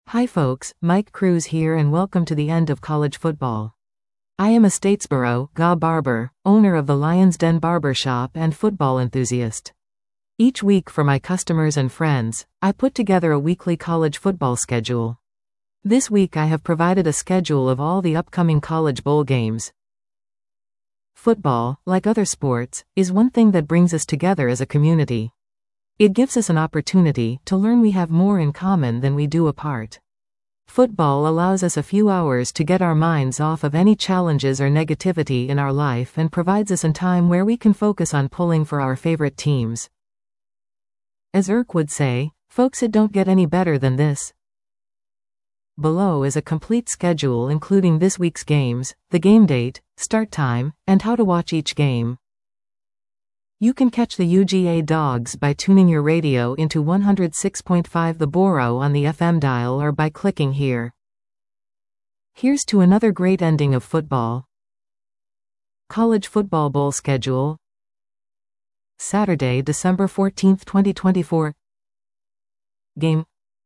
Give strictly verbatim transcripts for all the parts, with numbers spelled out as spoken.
Hi folks, Mike Cruz here and welcome to the end of college football. I am a Statesboro, G A barber, owner of the Lion's Den Barber Shop and football enthusiast. Each week for my customers and friends, I put together a weekly college football schedule. This week I have provided a schedule of all the upcoming college bowl games. Football, like other sports, is one thing that brings us together as a community. It gives us an opportunity to learn we have more in common than we do apart. Football allows us a few hours to get our minds off of any challenges or negativity in our life and provides us a time where we can focus on pulling for our favorite teams. As Irk would say, folks, it don't get any better than this. Below is a complete schedule including this week's games, the game date, start time, and how to watch each game. You can catch the U G A Dogs by tuning your radio into one oh six point five The Boro on the F M dial or by clicking here. Here's to another great ending of football. College Football Bowl schedule. Saturday, December fourteenth, twenty twenty-four. Game.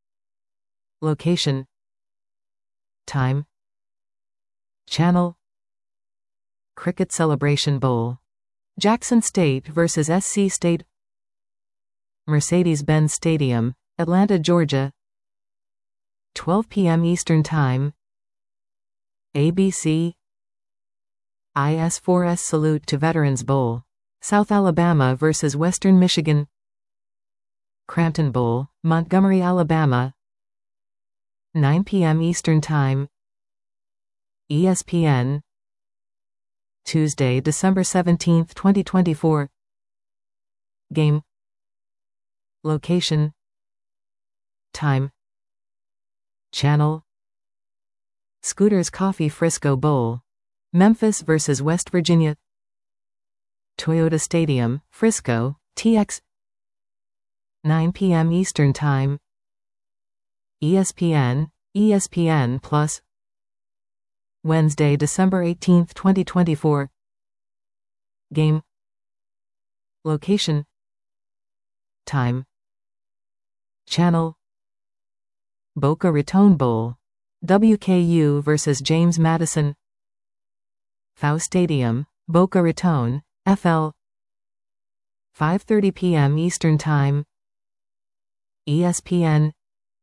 Location. Time. Channel. Cricket Celebration Bowl. Jackson State versus S C State. Mercedes-Benz Stadium, Atlanta, Georgia. twelve p m Eastern Time. A B C. I S four S Salute to Veterans Bowl. South Alabama versus Western Michigan. Crampton Bowl, Montgomery, Alabama. nine p m Eastern Time. E S P N. Tuesday, December seventeenth, twenty twenty-four. Game. Location. Time. Channel. Scooters Coffee Frisco Bowl. Memphis versus West Virginia. Toyota Stadium, Frisco, T X. nine p m Eastern Time. E S P N, E S P N Plus. Wednesday, December eighteenth, twenty twenty-four. Game. Location. Time. Channel. Boca Raton Bowl. W K U versus James Madison. F A U Stadium, Boca Raton, F L. five thirty p m Eastern Time. E S P N.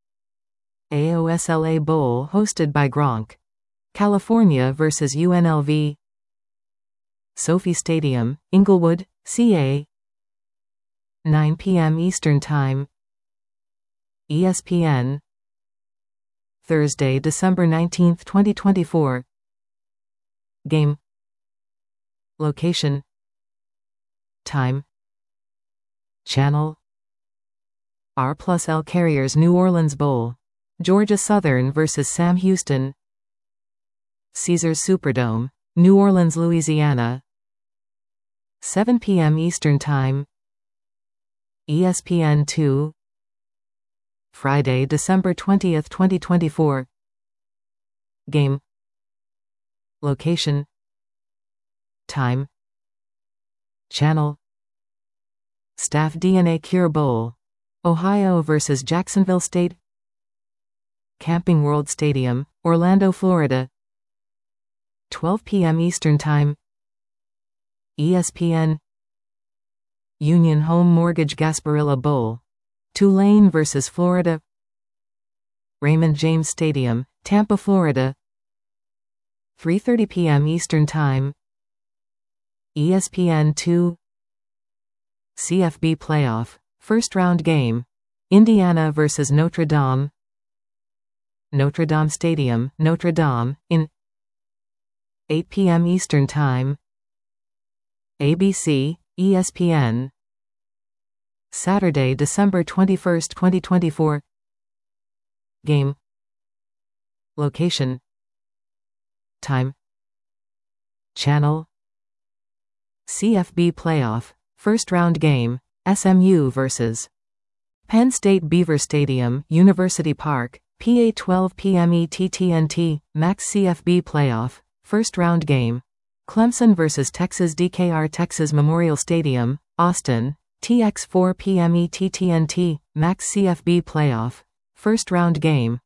A O S L A Bowl hosted by Gronk. California versus U N L V. Sophie Stadium, Inglewood, C A. nine p m Eastern Time. E S P N. Thursday, December nineteenth, twenty twenty-four. Game. Location. Time. Channel. R plus L Carriers New Orleans Bowl. Georgia Southern versus Sam Houston. Caesars Superdome, New Orleans, Louisiana. seven p m Eastern Time. E S P N two. Friday, December twentieth, twenty twenty-four. Game. Location. Time. Channel. Staff D N A Cure Bowl. Ohio versus Jacksonville State. Camping World Stadium, Orlando, Florida. twelve p m Eastern Time. E S P N. Union Home Mortgage Gasparilla Bowl. Tulane versus Florida. Raymond James Stadium, Tampa, Florida. three thirty p m Eastern Time. E S P N two. C F B Playoff, First Round Game. Indiana versus Notre Dame. Notre Dame Stadium, Notre Dame, in. eight p m Eastern Time. A B C, E S P N. Saturday, December twenty-first, twenty twenty-four. Game. Location. Time. Channel. C F B Playoff, First Round Game, S M U versus Penn State. Beaver Stadium, University Park, P A. twelve p m E T T N T, Max C F B Playoff, First Round Game. Clemson versus Texas. D K R Texas Memorial Stadium, Austin, T X four p m E T T N T, Max C F B Playoff, First Round Game.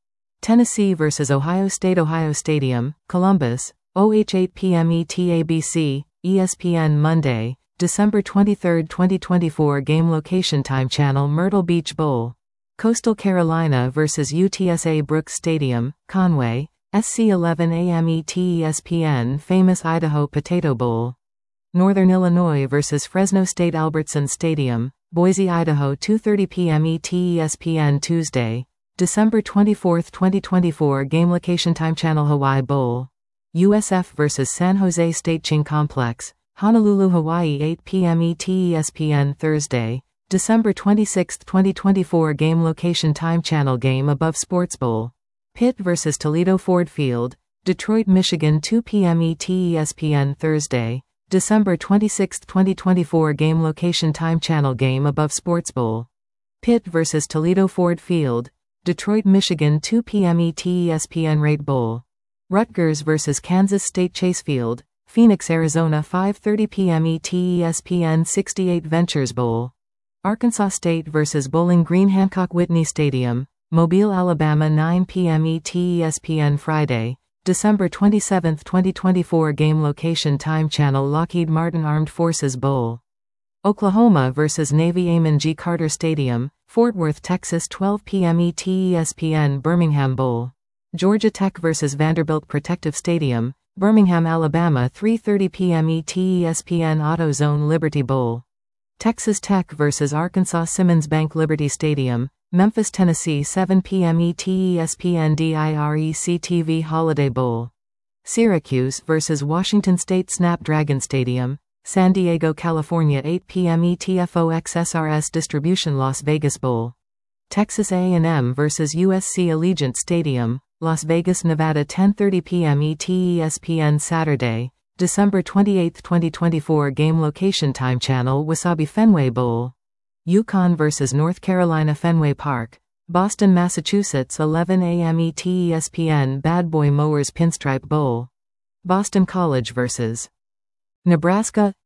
Tennessee versus Ohio State. Ohio Stadium, Columbus, O H eight p m E T. A B C, E S P N. Monday, December twenty-third, twenty twenty-four. Game location time channel Myrtle Beach Bowl. Coastal Carolina versus U T S A. Brooks Stadium, Conway, S C eleven a m E T. E S P N. Famous Idaho Potato Bowl. Northern Illinois versus Fresno State. Albertson Stadium, Boise, Idaho, two thirty p m E T. E S P N. Tuesday, December twenty-fourth, twenty twenty-four. Game location time channel Hawaii Bowl. U S F versus San Jose State. Ching Complex, Honolulu, Hawaii, eight p m E T. E S P N. Thursday, December twenty-sixth, twenty twenty-four. Game location time channel Game Above Sports Bowl. Pitt versus Toledo. Ford Field, Detroit, Michigan, two p m E T. E S P N. Thursday, December twenty-sixth, twenty twenty-four. Game location time channel Game Above Sports Bowl. Pitt versus Toledo. Ford Field, Detroit, Michigan, two p m E T. E S P N. Rate Bowl. Rutgers versus Kansas State. Chase Field, Phoenix, Arizona, five thirty p m E T. E S P N. sixty-eight Ventures Bowl. Arkansas State versus Bowling Green. Hancock Whitney Stadium, Mobile, Alabama, nine p m E T. E S P N. Friday, December twenty-seventh, twenty twenty-four. Game location time channel Lockheed Martin Armed Forces Bowl. Oklahoma versus Navy. Amon G. Carter Stadium, Fort Worth, Texas, twelve p m E T. E S P N. Birmingham Bowl. Georgia Tech versus Vanderbilt Protective Stadium, Birmingham, Alabama, three thirty p m E T. E S P N. AutoZone Liberty Bowl. Texas Tech versus Arkansas. Simmons Bank Liberty Stadium, Memphis, Tennessee, seven p m E T. E S P N. DIREC T V Holiday Bowl. Syracuse versus Washington State. Snapdragon Stadium, San Diego, California, eight p m E T. F O X S R S Distribution Las Vegas Bowl. Texas A and M versus U S C. Allegiant Stadium, Las Vegas, Nevada, ten thirty p m E T. E S P N. Saturday, December twenty-eighth, twenty twenty-four. Game location time channel Wasabi Fenway Bowl. UConn versus North Carolina. Fenway Park, Boston, Massachusetts, eleven a m E T. E S P N. Bad Boy Mowers Pinstripe Bowl. Boston College versus Nebraska.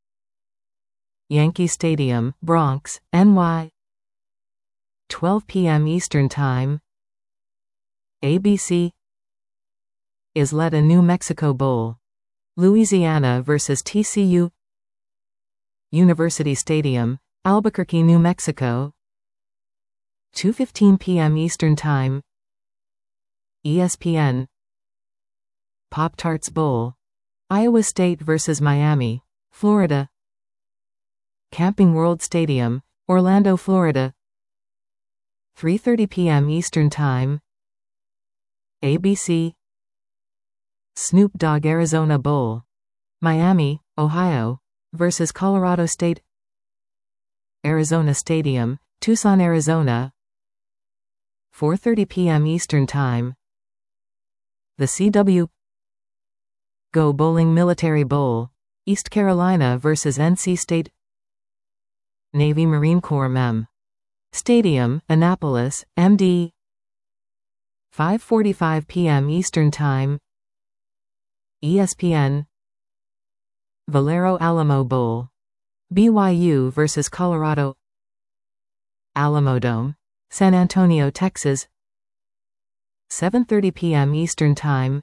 Yankee Stadium, Bronx, N Y, twelve p m Eastern Time. A B C. Isleta, New Mexico Bowl. Louisiana versus T C U. University Stadium, Albuquerque, New Mexico, two fifteen p m Eastern Time. E S P N. Pop-Tarts Bowl. Iowa State versus Miami, Florida. Camping World Stadium, Orlando, Florida, three thirty p m Eastern Time. A B C. Snoop Dogg Arizona Bowl. Miami, Ohio, versus Colorado State. Arizona Stadium, Tucson, Arizona, four thirty p m Eastern Time. The C W. Go Bowling Military Bowl. East Carolina versus N C State. Navy Marine Corps Mem Stadium, Annapolis, M D, five forty-five p m Eastern Time. E S P N. Valero Alamo Bowl. B Y U versus Colorado. Alamodome, San Antonio, Texas, seven thirty p m Eastern Time.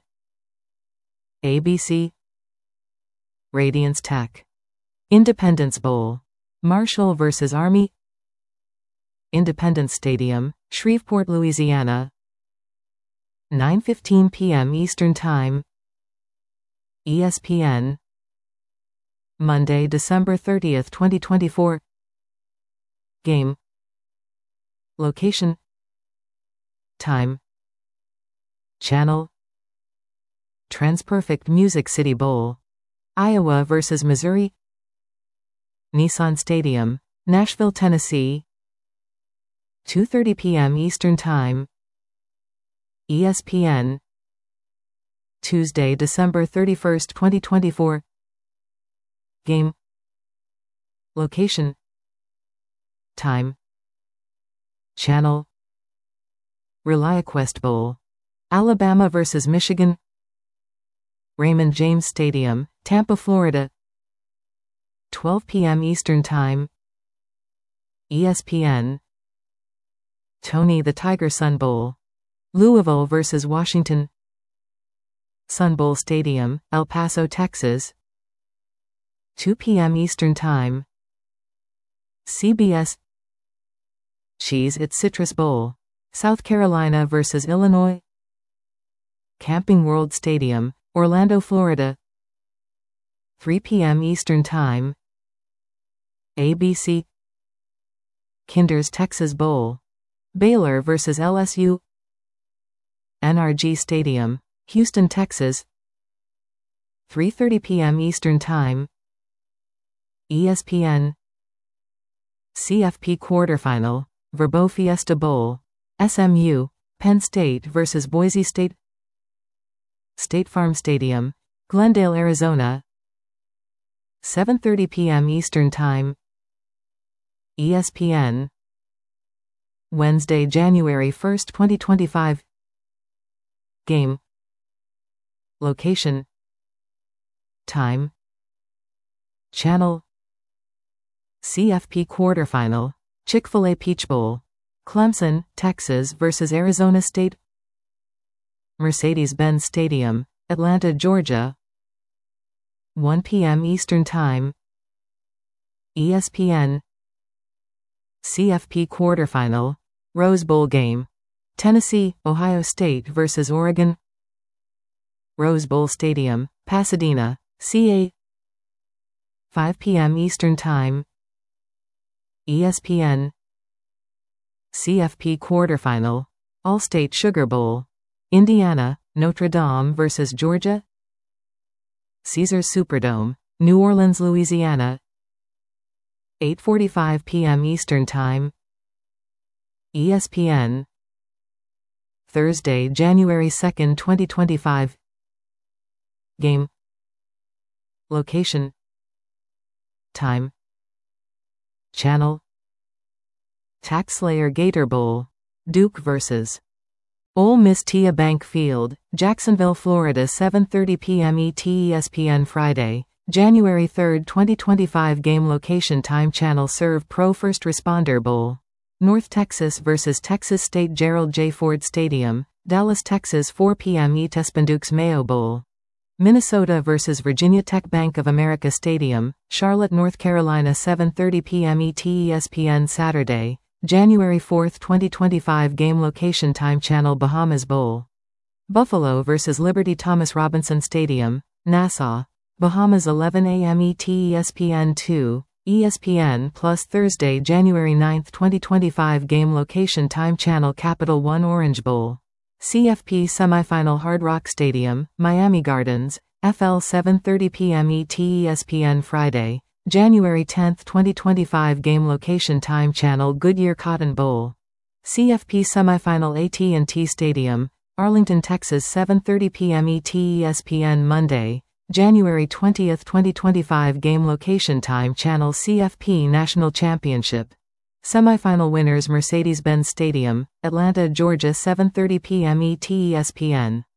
A B C. Radiance Tech. Independence Bowl. Marshall versus Army. Independence Stadium, Shreveport, Louisiana, nine fifteen p m Eastern Time. E S P N. Monday, December thirtieth, twenty twenty-four. Game. Location. Time. Channel. Transperfect Music City Bowl. Iowa versus Missouri. Nissan Stadium, Nashville, Tennessee, two thirty p m Eastern Time. E S P N. Tuesday, December thirty-first, twenty twenty-four. Game. Location. Time. Channel. ReliaQuest Bowl. Alabama versus Michigan. Raymond James Stadium, Tampa, Florida, twelve p m Eastern Time. E S P N. Tony the Tiger Sun Bowl. Louisville versus Washington. Sun Bowl Stadium, El Paso, Texas. two p m Eastern Time. C B S. Cheez-It Citrus Bowl, South Carolina versus Illinois. Camping World Stadium, Orlando, Florida. three p m Eastern Time. A B C. Kinder's Texas Bowl, Baylor versus L S U. N R G Stadium, Houston, Texas. three thirty p m Eastern Time. E S P N. C F P Quarterfinal, Verbo Fiesta Bowl, S M U, Penn State versus Boise State. State Farm Stadium, Glendale, Arizona. seven thirty p m Eastern Time. E S P N. Wednesday, January first, twenty twenty-five. Game. Location. Time. Channel. C F P Quarterfinal, Chick-fil-A Peach Bowl, Clemson, Texas versus Arizona State. Mercedes-Benz Stadium, Atlanta, Georgia. one p m Eastern Time. E S P N. C F P Quarterfinal, Rose Bowl game, Tennessee, Ohio State versus Oregon. Rose Bowl Stadium, Pasadena, C A. five p m Eastern Time. E S P N. C F P Quarterfinal, All-State Sugar Bowl, Indiana, Notre Dame versus Georgia. Caesars Superdome, New Orleans, Louisiana. eight forty-five p m Eastern Time. E S P N. Thursday, January second, twenty twenty-five. Game. Location. Time. Channel. TaxSlayer Gator Bowl, Duke versus Ole Miss Tia Bank Field, Jacksonville, Florida. seven thirty p m E T. E S P N Friday, January third, twenty twenty-five. Game location. Time. Channel. Serve Pro First Responder Bowl, North Texas versus Texas State. Gerald J. Ford Stadium, Dallas, Texas. four p m E T. Spendukes Mayo Bowl, Minnesota versus Virginia Tech. Bank of America Stadium, Charlotte, North Carolina. seven thirty p m E T. E S P N Saturday, January fourth, twenty twenty-five. Game location. Time. Channel. Bahamas Bowl, Buffalo versus Liberty Thomas Robinson Stadium, Nassau, Bahamas. eleven a m E T. E S P N two, E S P N Plus. Thursday, January ninth, twenty twenty-five. Game location. Time. Channel. Capital One Orange Bowl, C F P Semifinal. Hard Rock Stadium, Miami Gardens, F L. seven thirty p m E T. E S P N Friday, January tenth, twenty twenty-five. Game location. Time. Channel. Goodyear Cotton Bowl, C F P Semifinal. A T and T Stadium, Arlington, Texas. seven thirty p m E T. E S P N Monday, January twentieth, twenty twenty-five. Game location. Time. Channel. C F P National Championship Semifinal winners. Mercedes-Benz Stadium, Atlanta, Georgia. seven thirty p m E T. E S P N